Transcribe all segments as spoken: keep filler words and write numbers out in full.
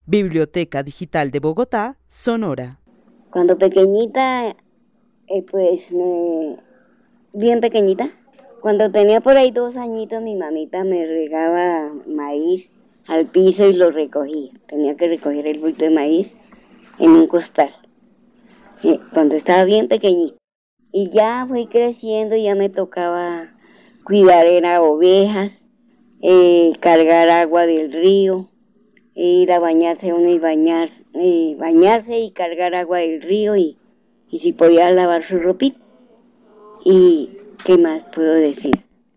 Biblioteca Digital de Bogotá, Sonora. Cuando pequeñita, eh, pues, me, bien pequeñita, cuando tenía por ahí dos añitos, mi mamita me regaba maíz al piso y lo recogía. Tenía que recoger el bulto de maíz en un costal, eh, cuando estaba bien pequeñita. Y ya fui creciendo, ya me tocaba cuidar era ovejas, eh, cargar agua del río, e ir a bañarse uno y bañar, eh, bañarse y cargar agua del río y, y si podía lavar su ropita. ¿Y qué más puedo decir?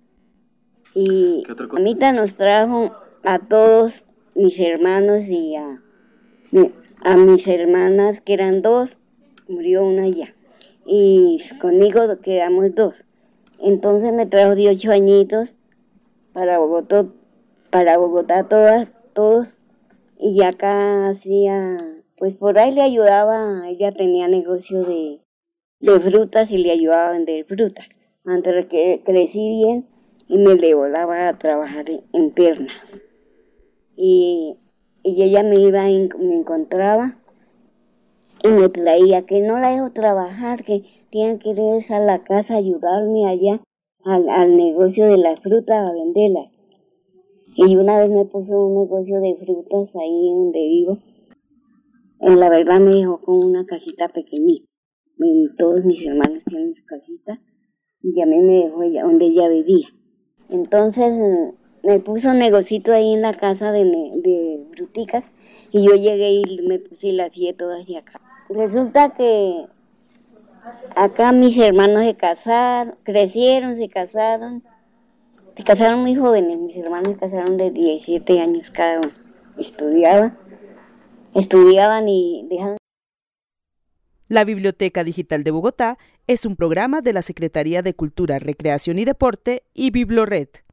Y mamita nos trajo a todos mis hermanos y a, a mis hermanas, que eran dos, murió una ya. Y conmigo quedamos dos. Entonces me trajo de ocho añitos para Bogotá, para Bogotá todas, todos. Y acá hacía, pues por ahí le ayudaba, ella tenía negocio de, de frutas y le ayudaba a vender frutas. Antes que crecí bien y me le volaba a trabajar en, en pierna. Y, y ella me iba, me encontraba y me traía, que no la dejo trabajar, que tienen que ir a la casa a ayudarme allá al, al negocio de las frutas a venderlas. Y una vez me puso un negocio de frutas ahí donde vivo. En la verdad me dejó con una casita pequeñita. Todos mis hermanos tienen su casita y a mí me dejó ella, donde ella vivía. Entonces me puso un negocito ahí en la casa de, de fruticas y yo llegué y me puse y las fié todas de acá. Resulta que acá mis hermanos se casaron, crecieron, se casaron, se casaron muy jóvenes, mis hermanos se casaron de diecisiete años cada uno, estudiaban, estudiaban y dejaron. La Biblioteca Digital de Bogotá es un programa de la Secretaría de Cultura, Recreación y Deporte y Biblored.